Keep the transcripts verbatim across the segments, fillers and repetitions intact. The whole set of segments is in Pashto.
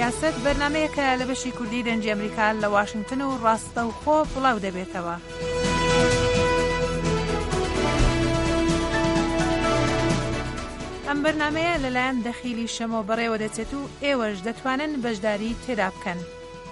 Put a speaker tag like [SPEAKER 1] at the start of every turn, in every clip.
[SPEAKER 1] سیاست بەرنامەیەکە لە بەشی کوردی دەنجی ئەمریکا لە واشنگتن و ڕاستە و خۆ بڵاو دەبێتەوە. ئەم بەرنامەیە لەلایەن دەخیلی شەمۆ بەڕێوە دەچێت و ئێوەش دەتوانن بەشداری تێدا بکەن.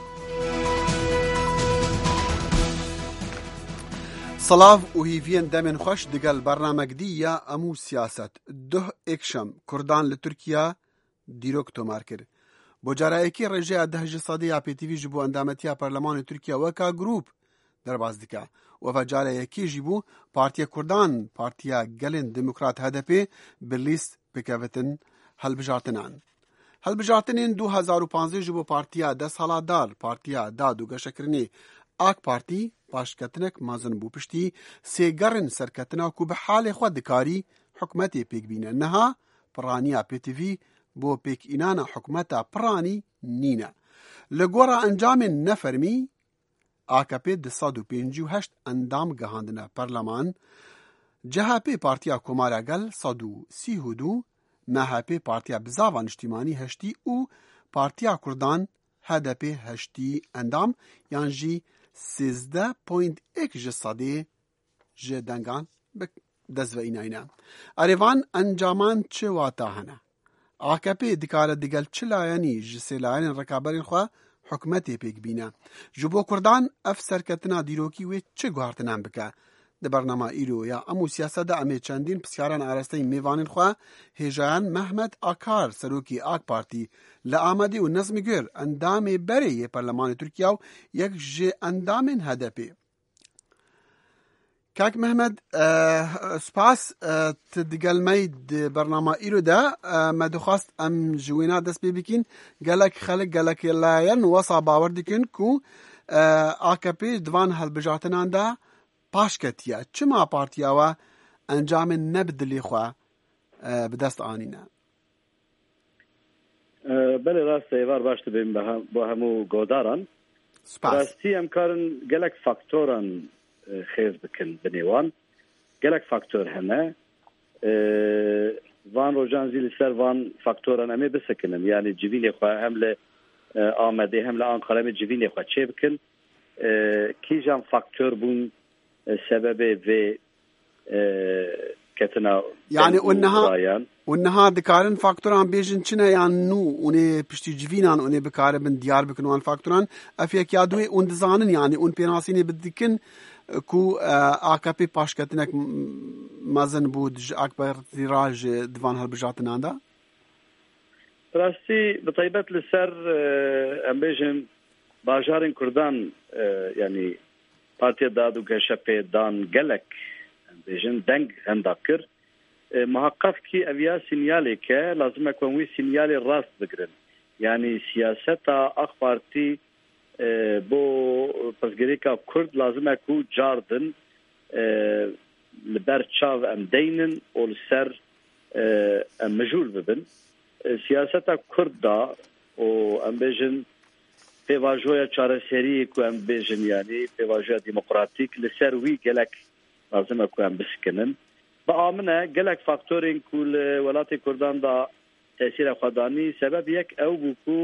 [SPEAKER 2] سەڵاو و هیڤیان دەمێن خۆش دەگەڵ بەرنامەکدیە ئەموو سیاست دوه ئێکشەم کوردان لە تورکیا دیرۆک تۆمار کرد. بۆ جارایەکی ڕێژەیە دەهژە سەدەیا پێتیڤیژ بوو ئەندامەتیە پەرلەمانی تورکیا وەکا گروپ دەرباز دکا وەڤە جارایەکیژی بوو پارتیە کوردان پارتیە گەلێن دموکرات هەدەپێ بلیست بکەوتن هەلبژارتنان. هەلبژارتنên دو هەزار و پانزدە ji bo partiya desthilatdar Partiya Dad û Geşekirinê AK Partî paşketinek mezin bû piştî sêgerên serketina ku bi halê xwe dikarî hikûmetê pêk bîne. Niha piraniya P T V bo pêkînana hikûmeta piranî nîne. Li gora encamên nefermî A K P di sed û pêncî û heşt endam gihandine Perleman, C H P Partiya Komara Gel sed û sî û du, M H P Partiya Bizavan Niştîmanî heştî û Partiya Kurdan H D P heştî endam yan jî sêzdeh point ek ji sedê ji dengan bi destveînayîne. Erêvan encaman çi wata hene? A K P dikare digel çi layenî ji sê layenên rekaberên xwe hikûmetê pêk bîne. Ji bo Kurdan ev serketina dîrokî wê çi guhartinan bike? Di bernama îro ya emû siyaseta emê çendîn pirsgiharan arasteyên mêvanên xwe hêjayan Mehmet Akar serokê AK Partî li Amedê û Nezmî Gür endamê berê yê Perlemanê Tirkiya û yek ji endamên H D P. Kak Mehmet spas tu digel me di bernama îro de me dixwast em ji wêna dest pê bikîn gelek xelek gelek layen wesa bawer dikin ku A K P divan hilbijartinan de paşketiye. Çima partiya we encamên ne bi dilê xwe bi dest anîne?
[SPEAKER 3] Belê rast êvar baş dibin bo hemû godaran. Rastî em karin gelek faktoran xêz bikin bi nêwan. Gelek faktor hene. Van rojan zî li ser van faktoran em ê bisekinin. Yani civînê xwe hem li Amedê hem li Ankara em ê civînê xwe çê bikin. Kîjan faktör bûn sebebê vê ketina
[SPEAKER 2] yani onha onha dikarin faktoran bêjin çi ne yan nû onê piştî civînan onê bikaribin diyar bikin wan faktoran ev yekiya duê on dizanin yani on pênasînê bidikin ku A K P paşketinek mezin bû ji AK Partî ra ji divan hilbijartinan de?
[SPEAKER 3] Rastî bi taybet li ser em bêjin bajarên Kurdan yani Partiya Dad û Geşepê dan gelek bêjin deng henda kir. Muhaqqaq kî ev ya sinyalek e lazim e ku wî sinyalê rast bigirin. Yani siyaseta AK Partî bo pirsgirêka Kurd lazim e ku cardin li ber çav em deynin û li ser em mijûl bibin. Siyaseta Kurd da û em bêjin pêvajoya çareseriyê ku em bêjin yani pêvajoya demokratîk li ser wî gelek lazim e ku em biskinin. Bi amine gelek faktorên ku li welatê Kurdan da tesîra xwe danî sebeb yek ew bû ku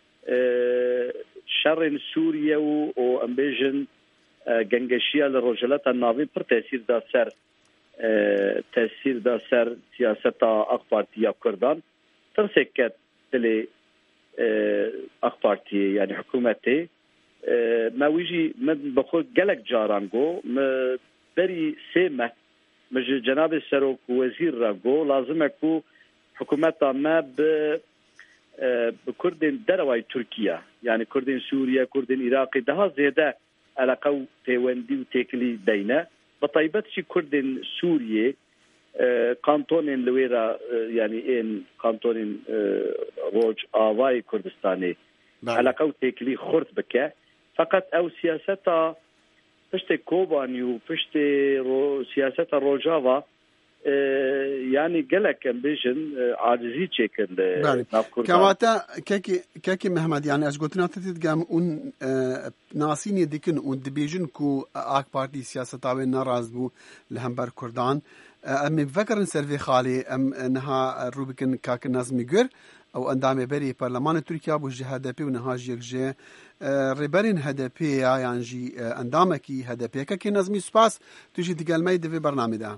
[SPEAKER 3] şerên Sûriye û em bêjin gengeşiya li rojhilata navî pir tesîr da ser tesîr da ser siyaseta AK Partiya Kurdan. Tirsek ket dilê AK Partiye yani hikûmetê me wî jî min bi xwe gelek caran got me berî sê me me ji cenabê serok û wezîr re got lazim e ku hikûmeta me bi bi Kurdên derewayê Tirkiye yani Kurdên Sûriye, Kurdên Iraqê daha zêde eleqa û pêwendî û têkilî deyne. Bi taybet jî Kurdên Sûriye kantonên li wê re yani ên kantonên Roj Avayê Kurdistanê eleqa û têkilî xurt bike. Fakat ew siyaseta piştê Kobanî û piştê siyaseta Rojava yani gelek em bêjin acizî çêkin nav Kurdan.
[SPEAKER 2] Kewata kekî kekî Mehmed yani ez gotina te digam û nasînê dikin û dibêjin ku AK Partî siyaseta wê neraz bû li hember Kurdan. Em ê vekirin ser vê xalê em niha rû bikin Kak Nezmî Gür او اندامه بری پارلمان ترکیه بو جه هدپی و نهاج یک جه ریبرین هدپی یان جی اندامه کی هدپی که نظمی سپاس توجی دگلمه دوی برنامه ده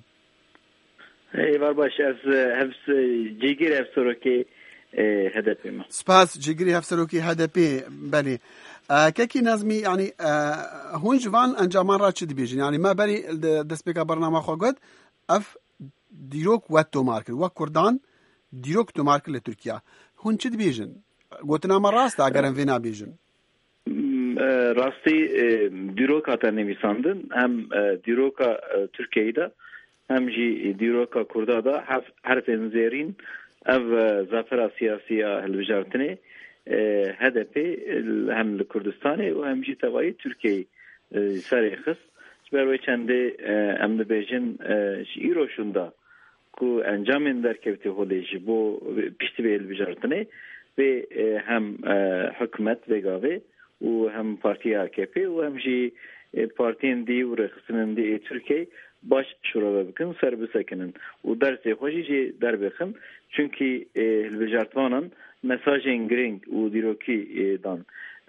[SPEAKER 3] ای بار باش از حفظ جیگیر افسروکی هدپی ما
[SPEAKER 2] سپاس جیگری افسروکی هدپی بله كاكي نازمي يعني هون جوان انجامان را چه دبيجن يعني ما بري دست بك برنامه خو قد اف ديروك واتو ماركل وكردان ديروك تو ماركل لتركيا هون چه دبيجن قلتنا ما راست اگرن فينا بيجن
[SPEAKER 3] راستي ديروك هتا نویساندن هم ديروك تركيا هم جي ديروك كردا دا حرف زيرين اف زافرا سياسية هالوجارتني هدفي هم لكردستاني وهم جي تبعي تركيا ساري خص برای چنده امن بیجن ایرو شوندا کو انجام در کبتی هولیج بو پیشتی بیل بجارتنه و هم حکومت وگاوه و هم پارتی آکپی و هم جی پارتین دی و رخصنن دی ترکیه باش شروع بکن سر بسکنن و درس خوشی جی در بخم چونکی البجارتوانن مساجین گرینگ و دیروکی دان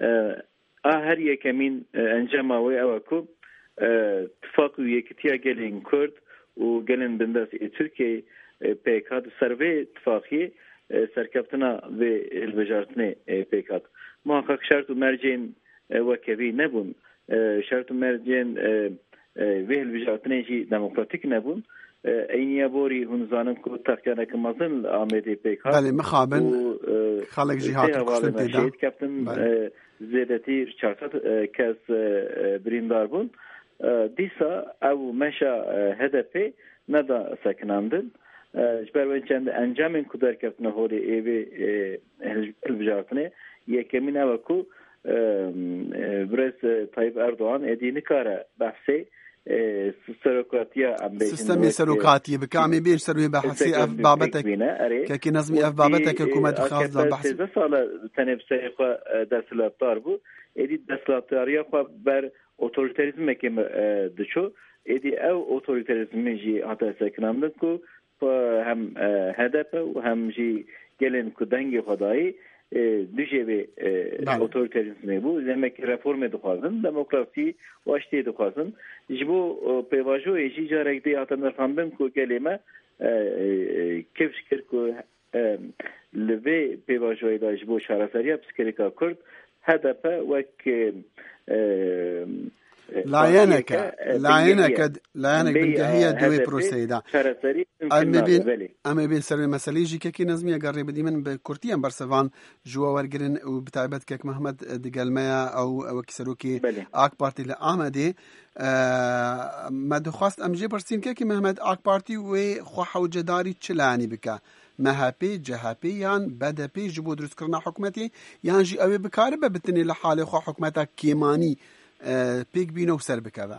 [SPEAKER 3] هر یکمین انجام اوی اوکو اتفاق یکتیا گلین کرد و گلین بنداز ترکیه پیکات سروی اتفاقی سرکفتنا و البجارتنه پیکات محقق شرط و مرجین وکوی نبون شرط و مرجین و البجارتنه جی دموکراتیک نبون اینیا بوری هنزانم که تقیانه که مازن آمده پیکات
[SPEAKER 2] بله مخابن خالق جهات
[SPEAKER 3] قسمتی دا کفتن زیادتی چارتات کس بریندار بون دیسا او مشا هدفی ندا سکناندن جبر وین چند انجام کدر کفتن هوری ایوی البجارتنه یکمین او کو برس طایب اردوغان ادینی کاره بحثی سروکاتیا
[SPEAKER 2] سیستمی سروکاتی بکامی بیش سروی بحثی اف بابتک که نظمی اف بابتک حکومت خاص دا بحث
[SPEAKER 3] سه سال تنفسه خو دستلاتار بو ادی دستلاتاریا خو بر اوتوریتاریزم که دچو ادی او اوتوریتاریزم جی حتی سکنند کو هم هدف و هم جی گلن کو دنگ خدایی دیجی به اوتوریتاریزم بو زمک رفرم دخوازن دموکراسی واشتی دخوازن جبو پیواجو جی جارک دی حتی نرخاندن کو کلمه کیف شکر کو لوی پیواجوی دا جبو شهرسریه بسکریکا کرد هدف وک
[SPEAKER 2] لاینک لاینک لاینک بنجهیه دوی پروسیدا اما بین اما بین سر مسئله جی که نظمی اگر بدی من به کورتی ام برسوان جوا ورگرن و بتعبت که محمد دگلمیا او او کسروکی اک پارتی لآمده ما دخواست ام جی برسین که محمد اک پارتی و خو حوجداری چلانی بکا مهابي جهابي يان بدبي جبو دروس كرنا حكومتي يان جي اوي بكارب بتني لحالي خو حكومتها كيماني بيك بينو سر بكذا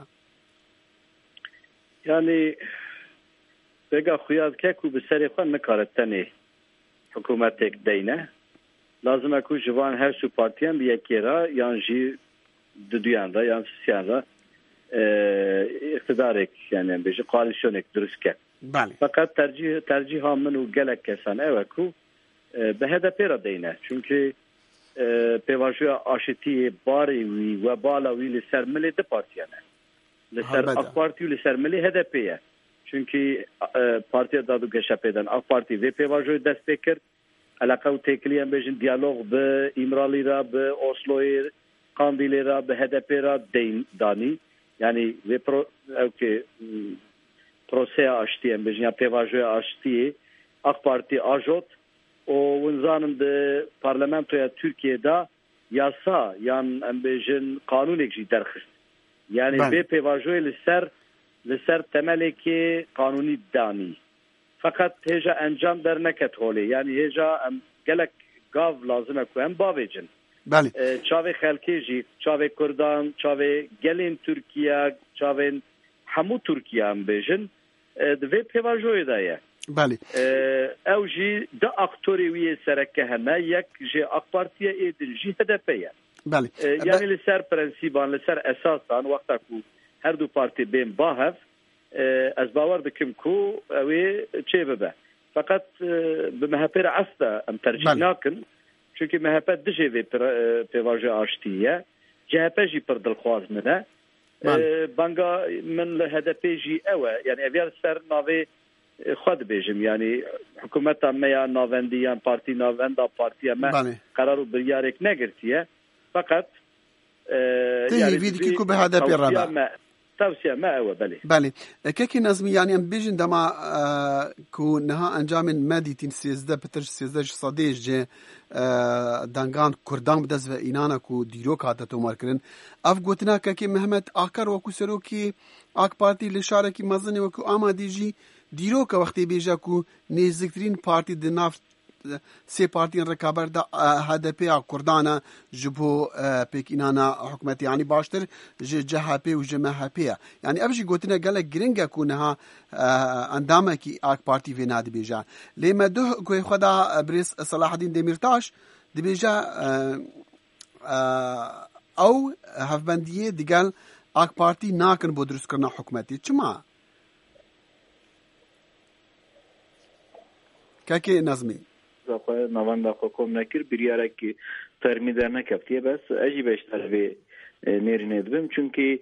[SPEAKER 3] يعني بقى خياد كيكو بسري خو نكارتني حكومتك دينه لازم اكو جوان هر سو بارتيان بيكيرا يان جي دديان دا يان سيان دا اقتدارك يعني بيجي قالشونك دروسك
[SPEAKER 2] بله.
[SPEAKER 3] فقط ترجیح ترجیح ها منو گلک کسان اوه کو به هدف را دینه چونکه پیواجوی آشتی باری وی و بالا وی لسر ملی ده پارتیانه لسر اق پارتی و لسر ملی هدفیه چونکه پارتی دادو گشه پیدن اق پارتی وی پیواجوی دست بکرد علاقه و تکلی هم بیشن دیالوگ به امرالی را به اوسلوی قاندیلی را به هدف را دانی یعنی وی پرو اوکی پروسه آشتی بجنیا پیواژوی آشتی اق پارتی آجوت و ونزانم ده پارلمانتوی ترکیه دا یاسا یان ام بجن قانون اکجی درخست یعنی به پیواژوی لسر لسر تملی که قانونی دانی فقط هجا انجام در نکت هولی یعنی هجا ام گلک گاو لازمه که هم باویجن
[SPEAKER 2] بله
[SPEAKER 3] چاوی خلکی جی چاوی کردان چاوی گلین ترکیه چاوی همو ترکیه هم بجن دوی پیواجوی دایه
[SPEAKER 2] بله
[SPEAKER 3] او جی دا اکتوری وی سرکه همه یک جی اک پارتیه ایدن جی هدفیه
[SPEAKER 2] بله
[SPEAKER 3] یعنی لسر پرنسیبان لسر اساسان وقتا کو هر دو پارتی بین باهف از باور دکم کو اوی چه ببه فقط بمهپر عستا ام ترجیح ناکن چونکه مهپر دجه وی پیواجه آشتیه جهپه جی پر دلخواز منه بانگا من لهدفه جی اوه یعنی اویار سر ناوی خود بیجم یعنی حکومت ما یا ناوندیان پارتی ناوندا پارتی ما قرارو بریارک نگرتیه فقط
[SPEAKER 2] تهي فيديو كو بهدف الرابع
[SPEAKER 3] توسيع ما هو بله
[SPEAKER 2] بله كيكي نظمي يعني ام بيجن دما آه كو نها انجام مادي تين سيزده بتر سيزده صديج جي آه دانغان كردان بدز و اینانا كو ديروك هاتا تو ماركرن اف گوتنا كيكي محمد آكر وكو سروكي آك بارتي لشاركي مزني وكو آمادي جي ديروك وقتي بيجا كو نزدكترين بارتي دي نافت سه پارتین رکابر دا هدپی کردانا جبو پیک اینانا حکومتی یعنی باشتر جهپی و جمهپی یعنی ابجی گوتنا گله گرینگا کونها اندامه کی آک پارتی و نادی بیجا لیما دو گوی خدا بریس صلاح الدین دمیرتاش دی بیجا او هفبندیه دیگل آک پارتی ناکن بو درست کرنا حکومتی چما که نظمی
[SPEAKER 4] زاخواه نوان داخل کم نکر بریاره که ترمی در نکفتیه بس اجی بیشتر به نیری ندبیم چونکه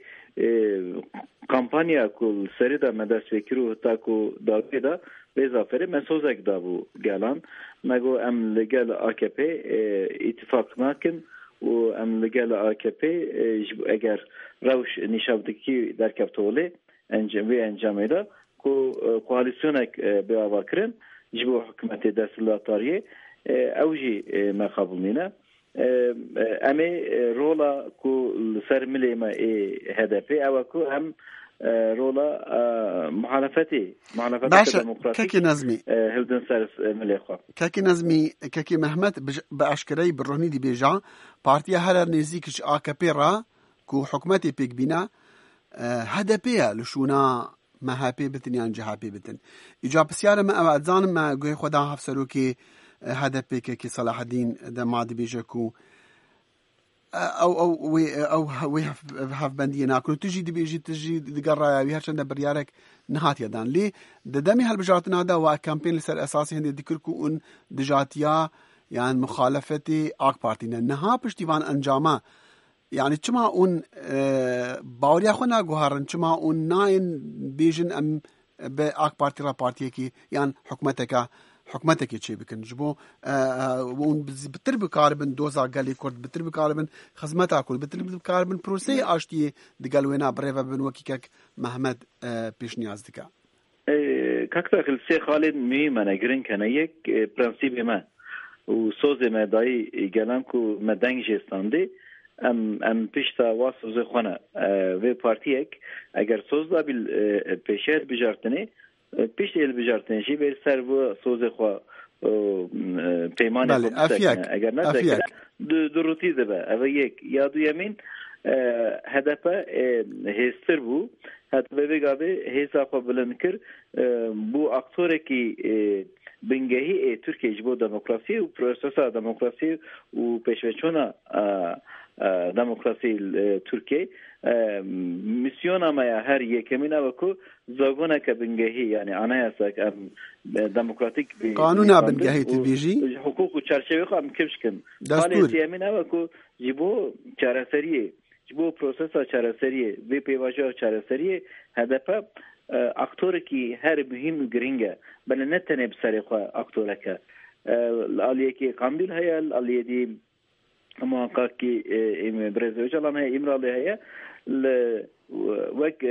[SPEAKER 4] کمپانیا کل سری دا مدرس فکر و تا کو داگه دا به زافره مسوزک دا بو گلان مگو ام لگل آکپ اتفاق ناکن و ام لگل آکپ اگر روش نشابدکی در کفتوله انجام و انجامه دا کو کوالیسیونک به آوا کرن جبو حکومت دستلاتاریه اوجی ما قبولنینا امی رولا کو سر ملی ما هدفی او کو هم رولا محالفتی محالفتی دموکراسی
[SPEAKER 2] كاكي نظمي
[SPEAKER 4] هلدن سر ملی خو
[SPEAKER 2] كاكي نظمي كاكي محمد باشكري بالرهني دي بيجا بارتيا هلا نزيكش آكابي را كو حكومتي بيك بينا هدفيها لشونا ما هابي بتن يعني جهابي بتن إجابة سيارة ما أبعد زانم ما قوي خدا هفسرو كي هذا بيك كي صلاح الدين ده مادي بيجاكو أو أو وي أو وي هف بندية ناكل تجي دي بيجي تجي دقرا ويها شنده بريارك نهات يدان ليه ده دمي هالبجاتنا هذا وكامبين لسر أساسي هندي ذكركو أن دجاتيا يعني مخالفتي آك بارتينا نها بشتيوان أنجاما يعني چما اون باوریا خو نگوهرن چما اون ناین بیژن ام به آک پارتی را پارتی کی یعنی حکومتک حکومتک چی بکن جبو اون بتر بکاربن دوزا گلی کرد بتر بکاربن خدمت اكل بتر بکاربن پروسی آشتی دگل وینا بریو بن وکیک محمد پیش نیاز دکا
[SPEAKER 4] کاکتا خلصی خالد می منگرن کنه یک پرنسیب ما و سوز ما دای گلان کو مدنگ جستانده ام ام پیشتا واسوز خونه و پارتیک اگر سوز دا بیل پیشر بجارتنی پیش ال بجارتنی شی بر سر و سوز خو پیمان اگر نه اگر دروتی ده به او یک یادو یمین هدف هستر بو هدف بگابه هسا خو بلند کر بو اکتور کی بنگهی ترکیه جبو دموکراسی و پروسس دموکراسی و پیشوچونا دموکراسی ترکیه میسیون ما هر یکمین اوکو زاگونه که بنگهی یعنی آنایسا که دموکراتیک
[SPEAKER 2] قانون بنگهی تبیجی
[SPEAKER 4] حقوق و چرچوی خو هم کمش کن دستور یمین اوکو جبو چارەسەریه جبو پروسس چارەسەریه وی پیواژه چارەسەریه هدف اکتور کی هر مهم گرینگه بل نتنه بسری خو اکتور که الیه کی قاندیل هيا الیه دی محقق کی برزوی جلان هي امرالی هيا ل وک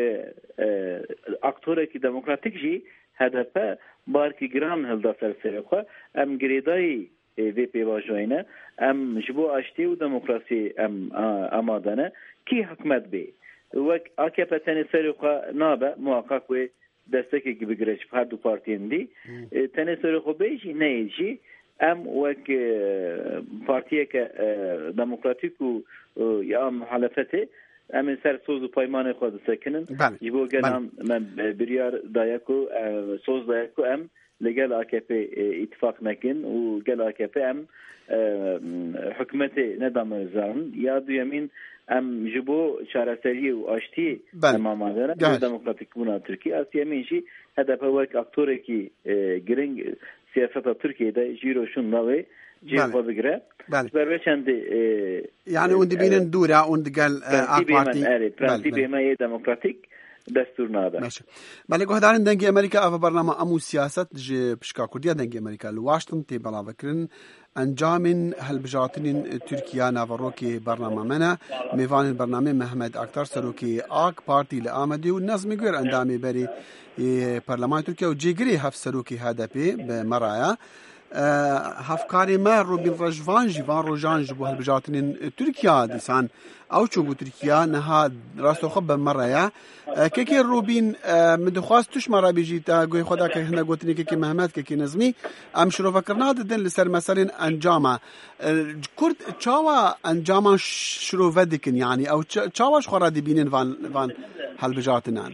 [SPEAKER 4] اکتور کی دموکراتیک جی هدف بارکی گران هلدا سر سری خو ام گریدای وی پیواژوینه ام جبو اشتی و دموکراسی ام آمادانه کی حکمت بی وک آکپ تنی سری خو نابه محقق و دستکی بگیرش هر دو پارتین دی تنی سری خو بیشی نیجی ام وک پارتیه که دموکراتیک و یا محالفته ام سر سوز و پایمان خود سکنن جبو گلام من بریار دایکو سوز دایکو ام لگل آکپ اتفاق نکن و گل آکپ ام حکمت ندام زن یا دو یمین ام جبو چارەسەری و ئاشتی ئەمامادەرە دموکراتیک بوونا تورکیا سیێمینشی هەدەپە وەک ئاکتۆرێکی گرنگ سیاسەتە تورکیەدا ژیرۆشون ناوێ جێخۆ بگرە بەربە چەند
[SPEAKER 2] یعنی اون دبینن دوورە اون دگەل
[SPEAKER 4] پرەنسیبی ئێمە دموکراتیک دەستور نادا
[SPEAKER 2] بەڵێ گۆهدارن دەنگی ئەمریکا ئەڤە بەرنامە ئەم و سیاست ji pişka Kurdiya dengê Amerîka li Washington tê belavkirin encamên hilbijartinên Tirkiya naverokê bernama me ne mêvanên bernamê Mehmed Aktar serokê AK Partî li Amedê û Nezmê Guer endamê berê Parlemanê Tirkiya û cêgirê hev serokê H D P bi meraya hevkarê me Robin Rejvan jî van rojan ji bo hilbijartinên Tirkiya dîsan ew çûbû Tirkiya niha rastoxwe bi meraya kekê Robin min dixwast tuş me rabêjî te guhê xwe da hine gotinê kekê Mehmed kekê Nezmî em şirovekirina didin li ser meselên encama Kurd çawa encaman şirove dikin yani ew çawa ji xwe re dibînin van van hilbijartinan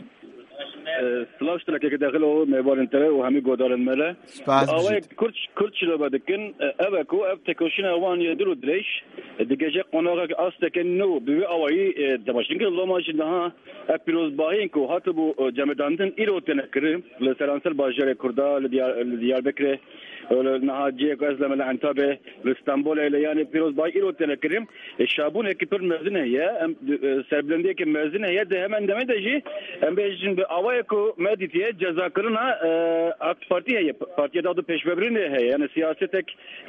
[SPEAKER 5] سلاش تلك كداخله ميبارن ترى وهمي جودارن ملا أوه كرش كرش لو بدكن أبكو أب تكوشنا وان يدلو دريش دقيقة قناعك أصلا كنو بيو أوعي دمشق الله ما جنها أبيروز باهين كو هاتبو جمداندن إيرو تنكرم لسرانسل باجر كردا لديار بكرة نها جيك أزلم العنتابة لإسطنبول إلى يعني بيروز باي إيرو تنكرم الشابون هكبر مزنة هي سربلندية كمزنة هي ده هم عندما تجي هم بيجن بأوعي کو مدیتیه جزا کرنا AK Parti هي Partiye dadı peşvebrine هي yani siyasetek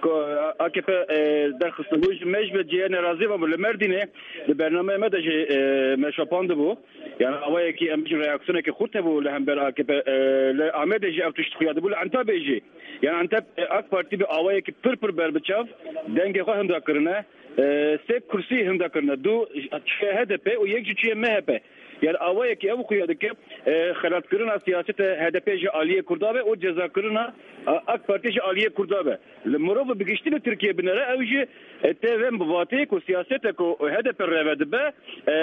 [SPEAKER 5] A K P derxistluj mecbur ciğer narazı var bu merdine de bername medaji meşapandı bu yani avaya ki em reaksiyonu ki xurte bu lehem ber A K P le Ahmedji avtuş xiyadı bu antabeji yani antep AK Parti bir avaya ki pır pır berbiçav denge xo hemda kirne sep kursi hemda kirne du H D P o yekçi M H P yani avaya ki ev kuyadaki xelat kırına siyasete H D P ji Aliye Kurdabe o ceza kırına AK Parti ji Aliye Kurdabe. Murov bigişti Türkiye binere evji T V mbatı ko siyasete ko H D P revedibe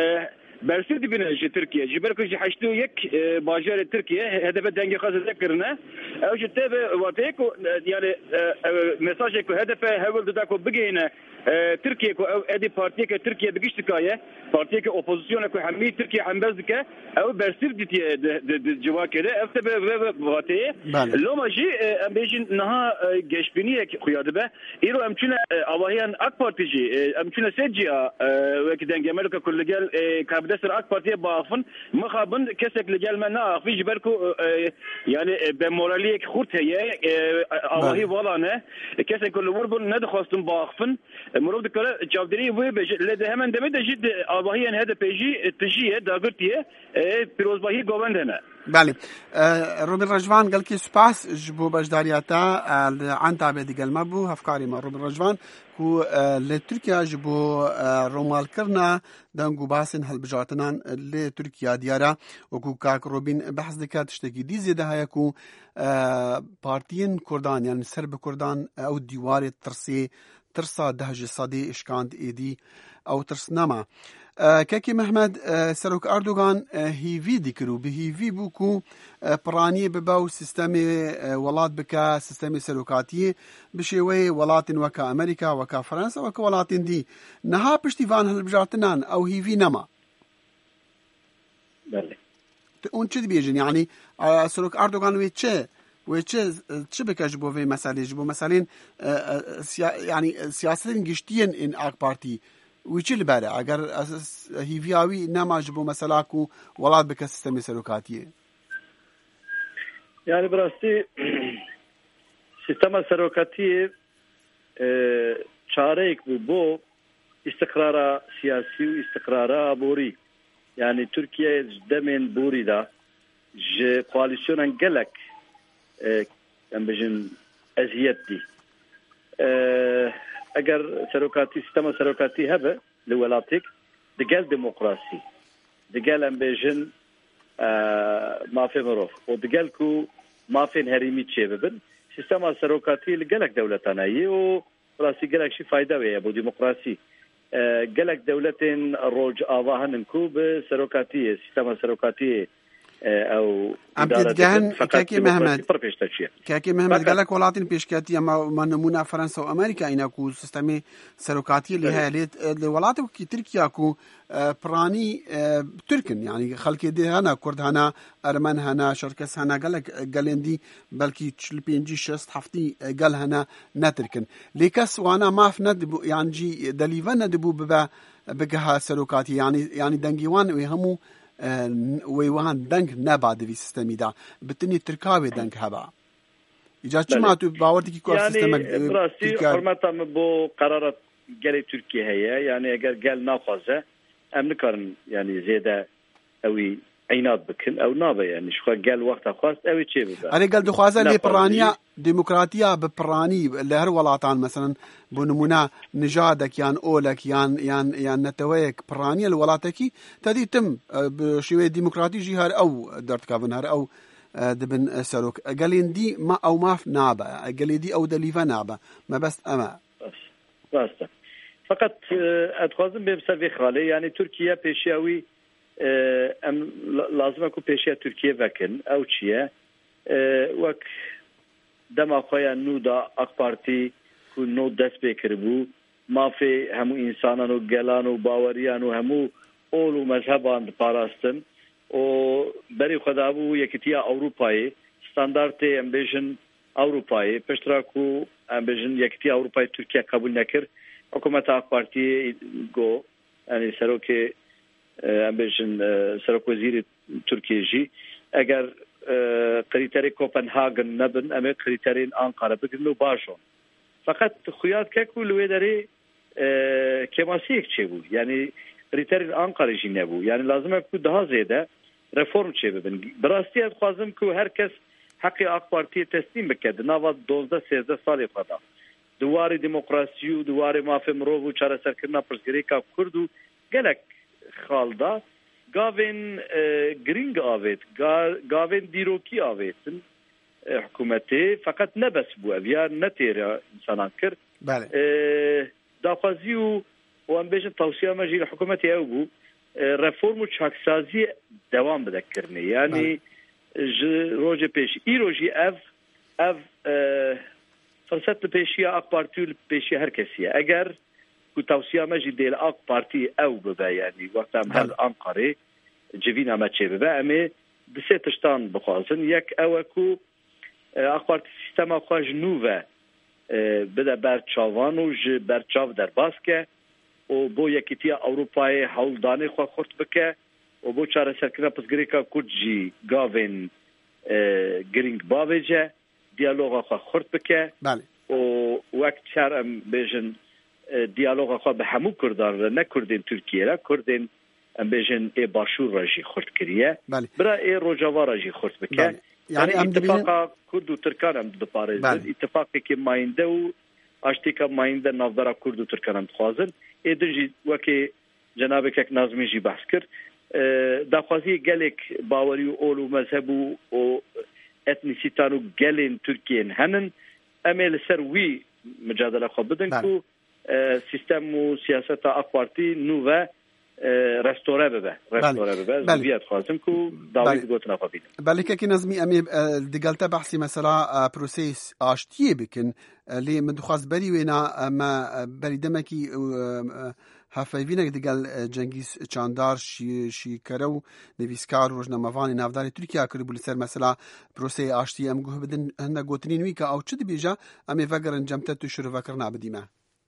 [SPEAKER 5] Bersi dibine ji Türkiye. Jiberko ji haştu yek bajar Türkiye H D P denge xazete kırına evji T V vatı ko yani mesajı ko H D P hevil da ko bigine Türkiye ko edi partiye ki Türkiye bigişti kaye partiye ki opozisyona ko hemi Türkiye hembezke ev bersir ditiye civakere ev tebe ve vateye lomaji embejin naha geçbiniye kuyadı be iro emçüne avahiyan AK Partici emçüne seciya ve ki dengemelka kullegel kabdesir AK Partiye bağfın mıhabın kesek legel mena afi jiberku yani be moraliye ki hurteye avahi valane kesek kullu vurbun ne de khastun bağfın مرود كلا جابدري وي لده همن دمه دجد آباهی هذا پیجی تجیه داغرتیه پیروز باهی گووندنه
[SPEAKER 2] بله روبن رجوان قال كي سپاس جبو بجدارياتا عن تابع ديگل مبو هفكاري ما روبن رجوان كو لتركيا جبو رومال كرنا دنگو باسن هالبجاتنان لتركيا ديارا وكو كاك روبن بحث دكا تشتكي دي زيادة هيكو بارتين كردان يعني سرب كردان او ديوار ترسي ترسا دهج صدي اشكاند ايدي او ترسنما كاكي محمد سروك اردوغان هيفي ديكرو بهيفي بوكو براني بباو سيستمي ولات بكا سيستمي سروكاتي بشيوي ولات وكا امريكا وكا فرنسا وكا ولات دي نها بشتيفان هالبجارتنان او هيفي نما
[SPEAKER 3] بله
[SPEAKER 2] اون چه بيجن يعني سروك اردوغان ويتشه وچه چه بکش بو وی مسئله جبو مثلا يعني سیاستن گشتین این AK Parti وچه لبره اگر هیویاوی نما جبو مثلا کو ولات بک سیستم سروکاتیه
[SPEAKER 3] yani براستی سیستم سروکاتی çarek bu bu istikrara siyasi istikrara buri yani Türkiye demin buri da je koalisyonan gelek em bejin eziyet di eger serokati sistema serokati hebe li welatik digel demokrasi digel em bejin mafi mirov o digel ku mafin herimi çebebin sistema serokati li gelek devletana yi o rasi gelek şi fayda ve bu demokrasi gelek devletin roj avahanın ku be serokati sistema serokati او
[SPEAKER 2] ام تدگهن کاکی محمد کاکی محمد گلک ولاتین پیشکاتی اما من نمونه فرانسه و امریکا اینا کو سیستمی سروکاتی اللي هي لیت الولايات کی ترکیه کو پرانی ترکن يعني خلک دی هنا کرد هنا ارمن هنا شرکس هنا گلک گلندی بلکی چل پنجی شست هفتی گل هنا نترکن لیکس وانا ماف ند يعني جي دلیون ندبو ببا بگها سروکاتی يعني يعني دنگیوان و همو ویوان دنگ نباده وی سیستمی دا بتنی ترکاوی دنگ هبا ایجاد چی ما تو باوردی که کار سیستم
[SPEAKER 3] یعنی براستی حرمتم بو قرارت گلی ترکیه هیا یعنی اگر گل نخوازه ام نکارن یعنی زیده اوی عینات بکن او نابه یعنی شخوا گل وقت خواست اوی چه ببا
[SPEAKER 2] اره گل دخوازه لی پرانیا ديمقراطية ببراني لهر ولاتان مثلا بنمونا نجادك يان أولك يان يان يان نتويك براني الولاتكي تدي تم بشوية ديمقراطي جهار أو درت كافن هر أو دبن سلوك قالين دي ما أو ما في نابة قالين دي أو دليفة نابة ما بس أما
[SPEAKER 3] بس فقط أتخازن بسبب خالي يعني تركيا بيشاوي أم لازم أكون بيشيا تركيا فكن أو شيء وك دما خويا نودا اق بارتي كو نو دس بكربو ما في همو انسانانو گلانو باوريانو همو اولو مذهبان باراستن او بري خدابو يكتيا اوروباي ستاندارت امبيشن اوروباي پشتراكو امبيشن يكتيا اوروباي تركيا قبول نكر حكومت اق بارتي جو يعني سروكي امبيشن سروك وزير تركيا جي اگر قريتاري كوبنهاغن نبن أما قريتارين أنقرة بقلوا باشون فقط خيات كاكو لويداري اه كماسيك تشيبو يعني قريتارين أنقرة جينابو يعني لازم يكون ده زيادة ريفورم تشيبو براستي أتخوازم كو هركس حقي أقبارتي تسليم بكد ناوات دوزده سيزده سالي قدا دواري ديمقراسيو دواري ما في مروفو چارة سركرنا پرسگريكا كردو گلك خالدا گاوین گرینگ آوید گاوین دیروکی آویدن حکومتی فقط نبس بو اویا نتیره انسانان کرد داخوازی و و ام بیشن توصیه مجی حکومتی او بو رفورم و چاکسازی دوام بدکرنه یعنی روز پیش ای روزی اف اف فرصت پیشی اق پارتی پیشی هر کسیه اگر توصيه ماجي ديال اق بارتي او ببا يعني وقت ام هل انقري جيفينا ما تشي ببا امي بسيتشتان بخازن يك اوكو اق بارتي سيستم خواج نوفا بدا برچاوان و ج برچاو در باسكه و بو يكيتيا اوروباي حولداني خو خرط بكه و بو چاره سركنا پسگريكا كوجي گاوين گرينگ باوجه ديالوغا خو خرط بكه
[SPEAKER 2] بله
[SPEAKER 3] و وقت شرم بيجن دیالوگ خو به همو کردان و نه کردین ترکیه را کردین ام بیژن ای باشور راجی خورد کریه برا ای روجاوا راجی خورد بکه یعنی اتفاق کرد و ترکان هم دپاره اتفاقی که ماینده و اشتی که ماینده نافدارا کرد و ترکان هم خوازن ای دنجی وکی جناب که نازمی جی بحث کرد داخوازی گلک باوری و اولو مذهب و اتنیسیتان و گلین ترکیه هنن امیل سر وی مجادله خو بدن کو سیستم و سیاست اق پارتی نو رستوره ببه رستوره ببه زویت خواستم که داوید گوتنا خوابیدم
[SPEAKER 2] بله که نظمی امی دگلتا بحثی مثلا پروسیس آشتیه بکن لی من دخواست بری وینا ما بری دمکی هفایوینک دگل جنگیز چاندار شی شی کرو نویسکار روزنامه‌وانی نافداری ترکیه کرد بولی سر مثلا پروسه آشتی ام گوه بدن هنده گوتنین وی که او چه بیجا امی وگرن جمته تو شروع وکرنا بدیمه.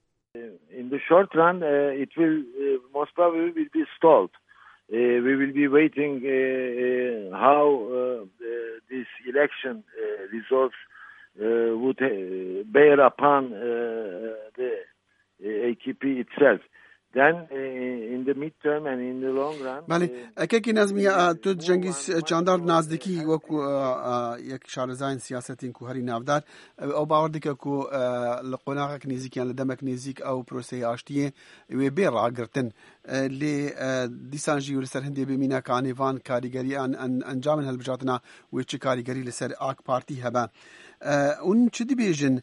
[SPEAKER 6] In the short run, uh, it will uh, most probably will be stalled. Uh, we will be waiting uh, uh, how uh, uh, this election uh, results uh, would uh, bear upon uh, the uh, A K P itself. Then uh, in the midterm and in the long run.
[SPEAKER 2] بله اکی نظمی تو جنگیز چاندار نزدیکی وکو یک شارزاین سیاستین کو هری نافدار او باوردی که کو لقناق نزیکیان لدمک نزیک او پروسه آشتیه و بیر راگرتن لی دیسانجی و لسر هندی بمینا کانیوان کاریگری ان انجام هالبجاتنا و چه کاریگری لسر آک پارتی هبا اون چه دی بیجن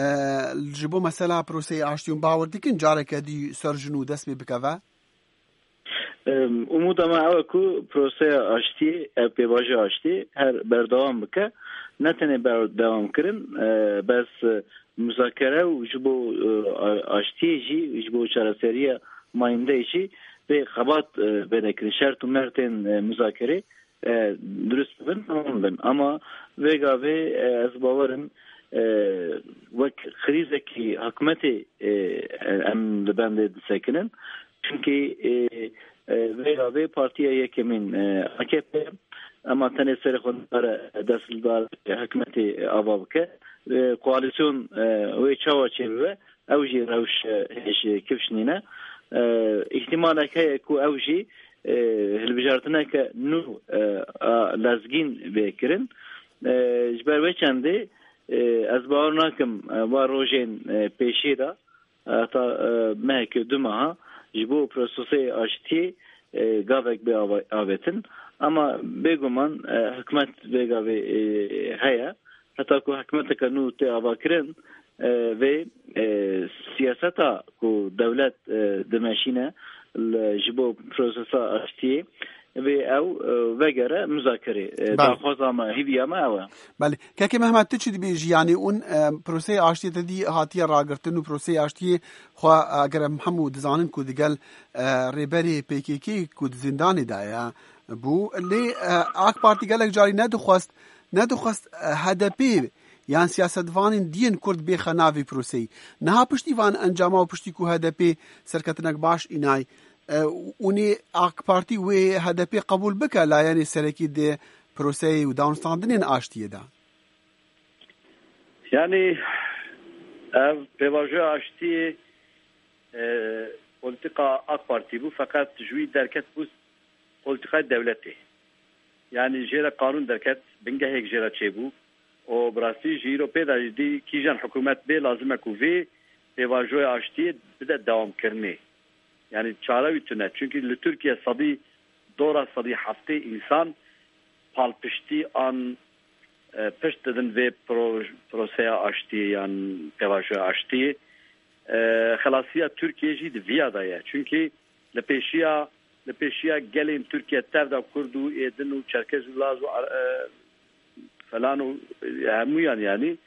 [SPEAKER 2] جبو مثلا پروسه آشتیون باور دیکن جاره که دی سرجنو دست بی بکوه؟
[SPEAKER 4] امود ما او کو پروسه آشتی پیواژه آشتی هر بردوام بکه نتنه بردوام کرن بس مذاکره و جبو آشتی جی جبو چارەسەریە ماینده جی به خبات بده کرن شرط و مرتن مذاکره درست بن تمام بن اما ویگا وی از باورم وک خریزه کی حکومتی ام دبنده سکنن çünkü ویگا وی پارتیا یکمین A K P ama tane seri konulara desildar hükümeti avabke koalisyon ve çava çevre evji ravş heş kifşnine ihtimal ki ku evji hilbijartına ki nu lazgin bekirin jber ve çende az bağırnakim var rojen peşida ta mek dumaha jibo prosesi açtı gavek be avetin ama beguman hükümet begavi haya hatta ku hükümete kanu te avakirin ve siyaseta ku devlet demeşine jibo prosesi açtı ve ev vegere müzakere daxwaz ama hiviya ma ev
[SPEAKER 2] بله که محمد تو چی بیجی یعنی اون پروسه آشتی تدی هاتیه راگرتن و پروسه آشتی خو اگر محمود زانن کو دیگل ریبری پیکیکی کو زندان دایا بو لی اک پارتی گلک جاری ندخواست ندخواست هدپی یان سیاست وان دین کرد به خناوی پروسه نه پشتی وان انجام او پشتی کو هدپی سرکتنک باش اینای اونی اک پارتی و هدپی قبول بکه لا یعنی سرکی ده پروسه و دانستاندنین آشتیه دا
[SPEAKER 3] yani ev pevaja aştı politika AK Parti bu fakat jüy derket bu politika devleti yani jera kanun derket bingehek jera çebu o brasi jiro pedajdi kijan hükümet be lazım ekuvi pevaja aştı bir de devam kerme yani çare ütüne çünkü Türkiye sadi dora sadi hafte insan palpişti an pişt dedin ve proseye açtı yani pevaja açtı xalasiya Türkiye jid viyadaya çünkü lepeşiya lepeşiya gelin Türkiye tevda kurdu edin u Çerkez Laz falan u hamuyan yani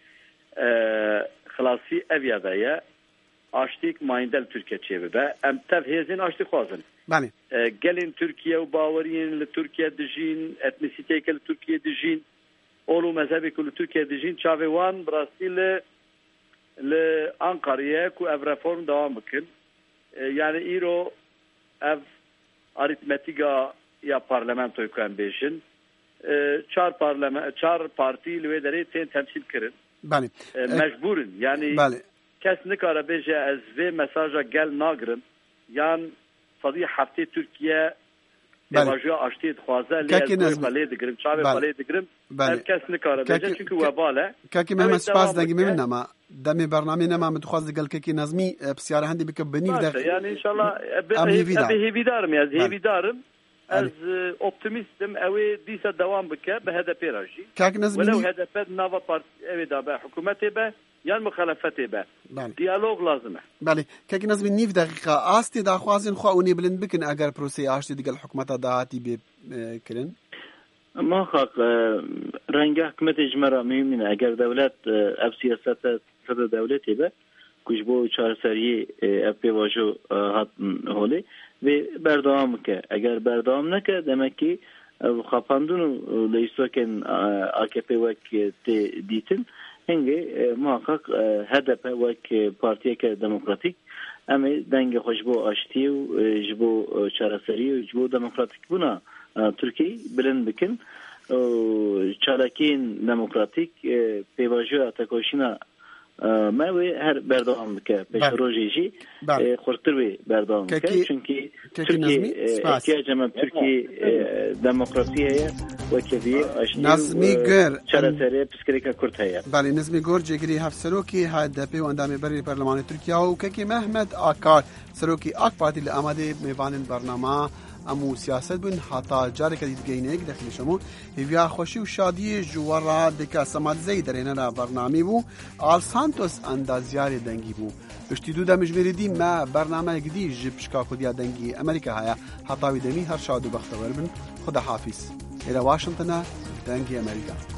[SPEAKER 3] xalasi eviyadaya açtık mayindel Türkiye çevbe em tevhezin açtık xazın
[SPEAKER 2] بله
[SPEAKER 3] gelin Türkiye و باورین ل Türkiye dijin etnisite kel Türkiye dijin olu mezhebi kul Türkiye dijin çavewan Brasil ل Ankara'ya ku ev reform devam bikin yani iro ev aritmetika ya parlamentoyu kan beşin çar parlament çar parti lüvederi ten temsil kirin
[SPEAKER 2] بله
[SPEAKER 3] mecburin yani
[SPEAKER 2] بله
[SPEAKER 3] kes ne kara beje ez ve mesaja gel nagrin yan صديق حفتي تركيا بواجه اشتي خوازه لي خلي دغرم شابه خلي دغرم الكاس نكاره بجا çünkü وباله
[SPEAKER 2] كاكي ما سباس دغ منا ما دمي برنامجنا ما متخاز قال كاكي نظمي بسياره عندي بكبني ده
[SPEAKER 3] يعني ان شاء الله ابي هيفي دارم يا هيفي دارم از اوبتيميستم اوي ديسا دوام بك بهدف راجي
[SPEAKER 2] كاك نظمي
[SPEAKER 3] ولو هدف نافا بارت اوي دا حكومته به yani مخالفته به دیالوگ لازمه
[SPEAKER 2] بله که نظم نیف دقیقه آستی دا خوازن خو اونی بلند بکن اگر پروسه آشتی دیگه حکومت دهاتی بکرن
[SPEAKER 4] ما خاق رنگ حکومت اجمرا مهمینه اگر دولت اف سیاست صد دولتی به کش بو چارسری اف پیواجو هات هولی و بردام که اگر بردام نکه demek ki خاپاندون لیستوکن A K P وک دیتن هنگی محقق هدف وک پارتیه که دموکراتیک اما دنگ خوش بو آشتی و جبو چارسری و جبو دموکراتیک بونا ترکیه بلند بکن چالکین دموکراتیک پیواجو اتکوشینا ما وی هر بردام بکه پیش روژیجی خورتر وی بردام بکه چونکی ترکیه احتیاج ما ترکیه دموکراسیه و کدی آشتی
[SPEAKER 2] نظمی گر
[SPEAKER 4] چارەسەری پسکریکا کورت هەیە
[SPEAKER 2] بله نظمی گر جگری هفت سروکی هدپی و اندامی بری پارلمان ترکیه و که محمد آکار سروکی آک پارتی لآماده میوانن برنامه امو سیاست بین حتا جاری کدید گینه یک داخلی شمو هیویا خوشی و شادی جوارا دکا سماد زی درینه را برنامه بو آل سانتوس اندازیار دنگی بو اشتیدو دا مجبری دی ما برنامه گدی جب شکا کدیا دنگی امریکا هیا هەتاوی دەمی هەر شاد و بەختەوەر بن. خدا حافیز. ئێرە واشنگتنە دەنگی ئەمریکا.